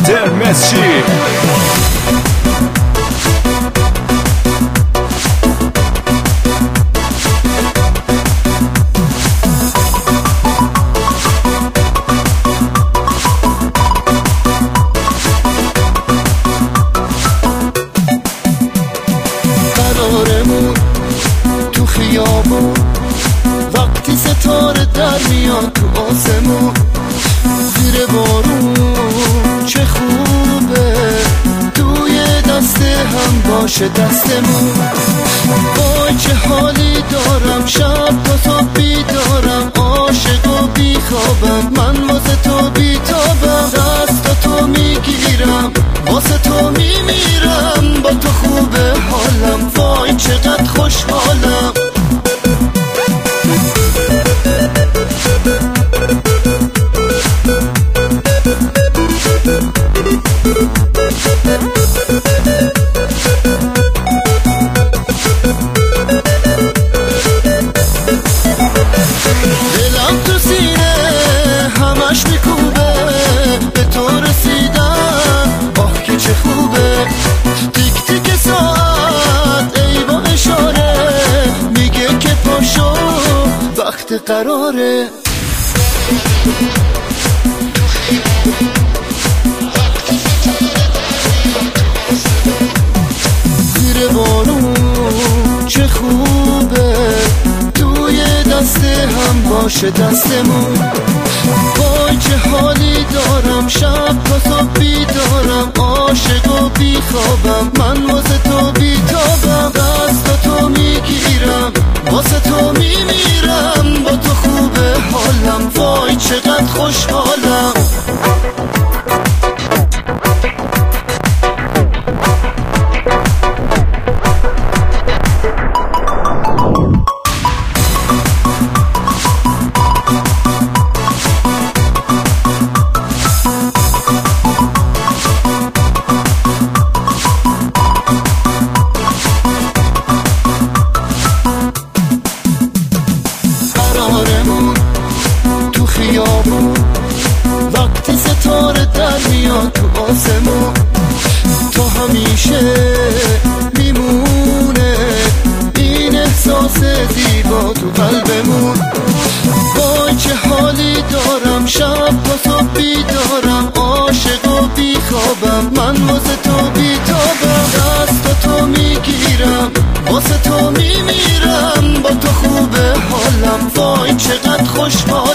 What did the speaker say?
وندر مسچی. قرارمون تو خیابون وقتی ستاره در میاد تو آسمون، زیر بارون چه خوبه توی دست هم باشه دستمون. وای چه حالی دارم، شب تا صبح بیدارم، عاشق و بیخوابم، من واسه تو بیتابم، دست تو میگیرم واسه تو میمیرم، با تو خوبه حالم، وای چقدر خوشحالم. دلم تو سینه همش میکوبه، به تو رسیدم آه که چه خوبه. تیک تیک ساعت ای با اشاره میگه که پاشو وقت قراره. زیر بارون چه خوبه توی دست هم باشه دستمون. وای چه حالی دارم، شب تا صبح بیدارم، عاشق و بیخوابم، من واسه تو بیتابم، دست تو میگیرم واسه تو میمیرم، با تو خوبه حالم، وای چقدر خوشحالم. قرارمون تو خیابون وقتی ستاره در میاد تو آسمون، تا همیشه میمونه این احساس زیبا تو قلبمون. وای چه حالی دارم، شب تا صبح بیدارم، عاشق و بیخوابم، من واسه تو بیتابم، دست تو میگیرم واسه تو میمیرم، با تو خوبه حالم، وای چقدر خوشحالم.